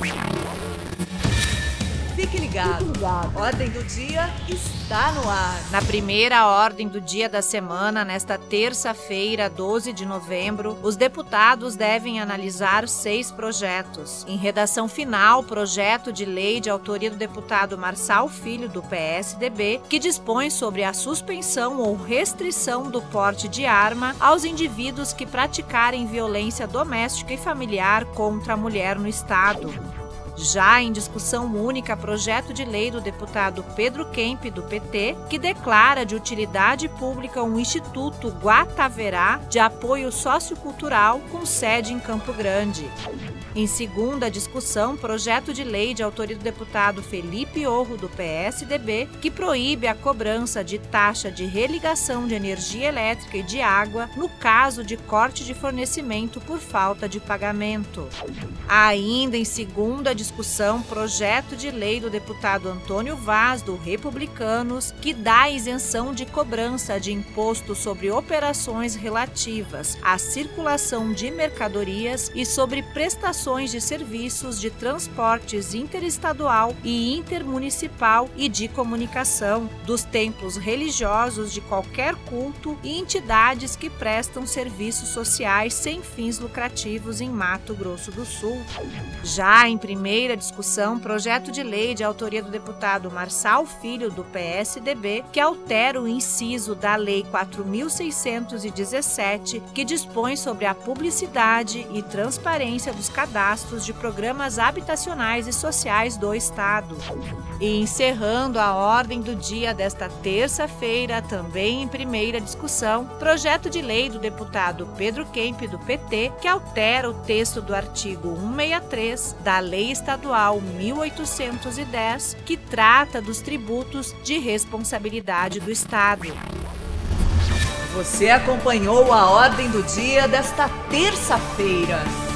Fique ligado. Ordem do Dia está no ar. Na primeira ordem do dia da semana, nesta terça-feira, 12 de novembro, os deputados devem analisar 6 projetos. Em redação final, projeto de lei de autoria do deputado Marçal Filho, do PSDB, que dispõe sobre a suspensão ou restrição do porte de arma aos indivíduos que praticarem violência doméstica e familiar contra a mulher no Estado. Já em discussão única, projeto de lei do deputado Pedro Kemp, do PT, que declara de utilidade pública um Instituto Guataverá de apoio sociocultural com sede em Campo Grande. Em segunda discussão, projeto de lei de autoria do deputado Felipe Orro, do PSDB, que proíbe a cobrança de taxa de religação de energia elétrica e de água no caso de corte de fornecimento por falta de pagamento. Ainda em segunda discussão, projeto de lei do deputado Antônio Vaz, do Republicanos, que dá isenção de cobrança de imposto sobre operações relativas à circulação de mercadorias e sobre prestações de serviços de transportes interestadual e intermunicipal e de comunicação, dos templos religiosos de qualquer culto e entidades que prestam serviços sociais sem fins lucrativos em Mato Grosso do Sul. Já em primeira discussão, projeto de lei de autoria do deputado Marçal Filho, do PSDB, que altera o inciso da Lei 4.617, que dispõe sobre a publicidade e transparência dos cadastros de programas habitacionais e sociais do Estado. E encerrando a ordem do dia desta terça-feira, também em primeira discussão, projeto de lei do deputado Pedro Kemp, do PT, que altera o texto do artigo 163 da Lei Estadual 1810, que trata dos tributos de responsabilidade do Estado. Você acompanhou a ordem do dia desta terça-feira.